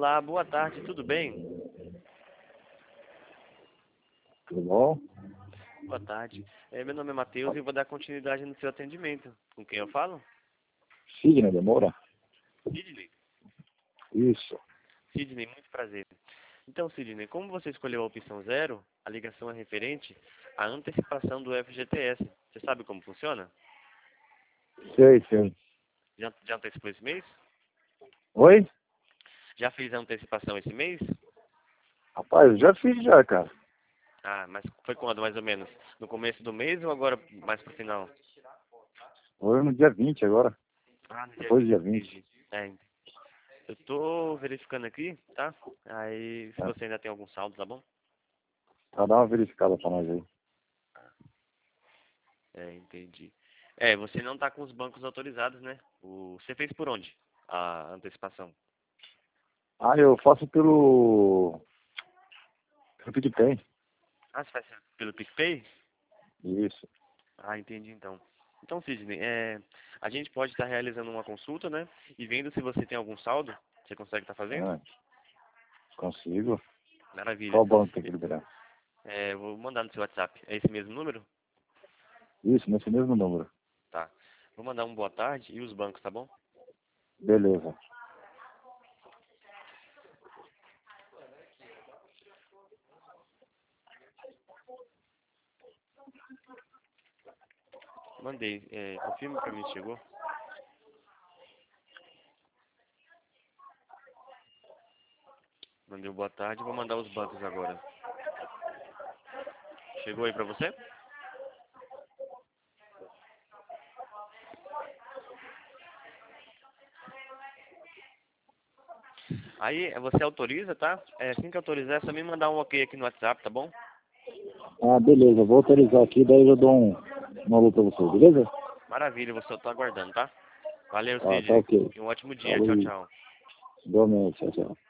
Olá, boa tarde, tudo bem? Tudo bom? Boa tarde. Meu nome é Matheus e eu vou dar continuidade no seu atendimento. Com quem eu falo? Sidney Demora? Sidney. Isso. Sidney, muito prazer. Então, Sidney, como você escolheu a opção 0, a ligação é referente à antecipação do FGTS. Você sabe como funciona? Sei. Já antecipou esse mês? Oi? Já fez a antecipação esse mês? Rapaz, já fiz já, cara. Ah, mas foi quando, mais ou menos? No começo do mês ou agora mais pro final? Foi no dia 20 agora. Ah, no dia Depois do 20. dia 20. Entendi. Eu tô verificando aqui, tá? Aí, se Tá. você ainda tem algum saldo, tá bom? Pra dar uma verificada pra nós aí. Entendi. Você não tá com os bancos autorizados, né? Você fez por onde? A antecipação. Ah, eu faço pelo PicPay. Ah, você faz pelo PicPay? Isso. Ah, entendi então. Então, Sidney, a gente pode estar realizando uma consulta, né? E vendo se você tem algum saldo. Você consegue estar fazendo? Ah, consigo. Maravilha. Qual banco tem que liberar? Vou mandar no seu WhatsApp. É esse mesmo número? Isso, nesse mesmo número. Tá. Vou mandar um boa tarde e os bancos, tá bom? Beleza. Mandei. Confirme pra mim se chegou. Mandei o boa tarde. Vou mandar os bancos agora. Chegou aí pra você? Aí você autoriza, tá? Assim que autorizar, é só me mandar um ok aqui no WhatsApp, tá bom? Ah, beleza. Vou autorizar aqui, daí eu dou um alô pra você, beleza? Maravilha, você tá aguardando, tá? Valeu, Ah, tá Sidney. ok. E um ótimo dia. Tchau, Falou. tchau. Igualmente, tchau.